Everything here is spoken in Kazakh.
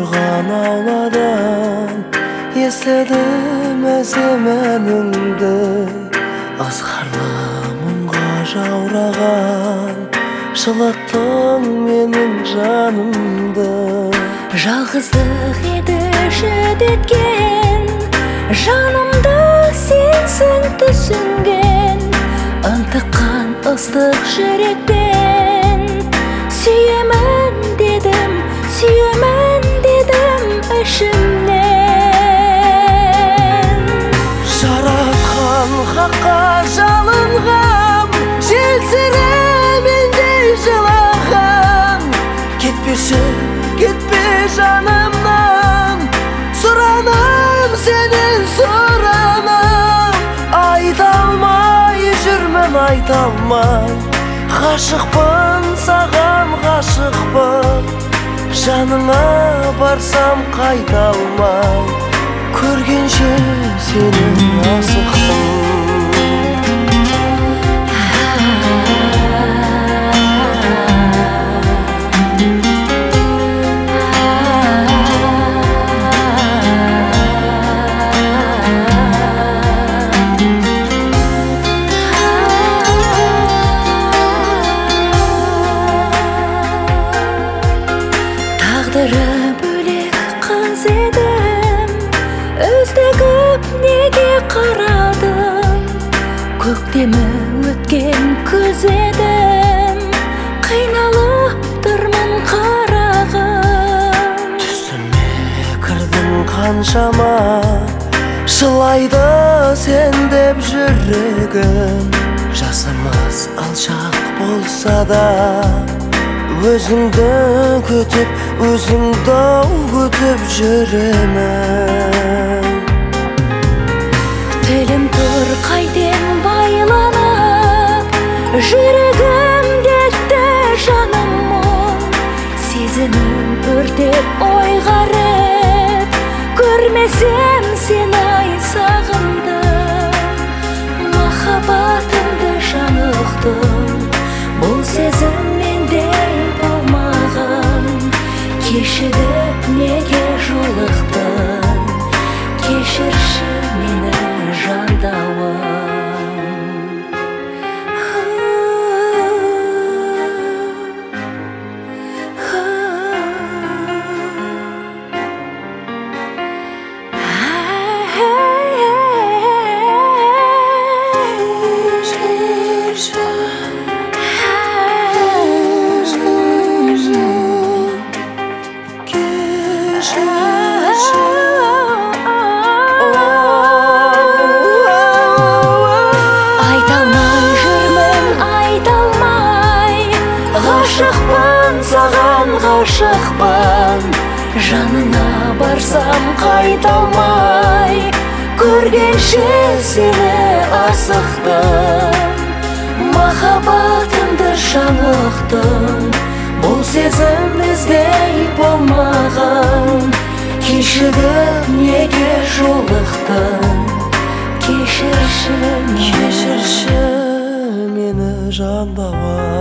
тұрған ауладан естідім әземеніңді, азғарлы мұңға жаураған жылаттың менің жанымды. Жалғыздық еді жүдеткен, жанымды сенсің түсінген, ынтыққан ыстық жүрекпен сүйемін дедім ішімнен. Жаратқан хаққа жалынғам, желсіремендей жылағам. Кетпеші, кетпе жанымнан, сұранам сенен сұранам. Айта алмай жүрмін, айта алмай, ғашықпын саған, ғашықпын. Жаныңа барсам қайта алмай, көргенше сені асықтым. Тағдыры бөлек қыз едім, өздігіп неге қарадым. Көктемі өткен күз едім, қиналып тұрмын қарағым. Түсіме кірдің қаншама, жылайды сен деп жүрегім. Жасымыз алшақ болса да, өзіңді күтіп, өзіңді күтіп жүремін. Тілім тұр қайтем байланып, жүрегім кетті жаным мұң. Сезімім өртеп ойғарып, көрмесем сені ай сағындым. Махаббатымды жанықтым, бұл сезім менде болмаған. Кешігіп неге жолықтың, кешірші мені жандауым. Ғашықпын саған, ғашықпын, жанына барсам қайта алмай, көргенше сені асықтым. Махаббатымды жанықтым, бұл сезім біздей болмаған. Кешігіп неге жолықтың, кешірші мені мені жандауым.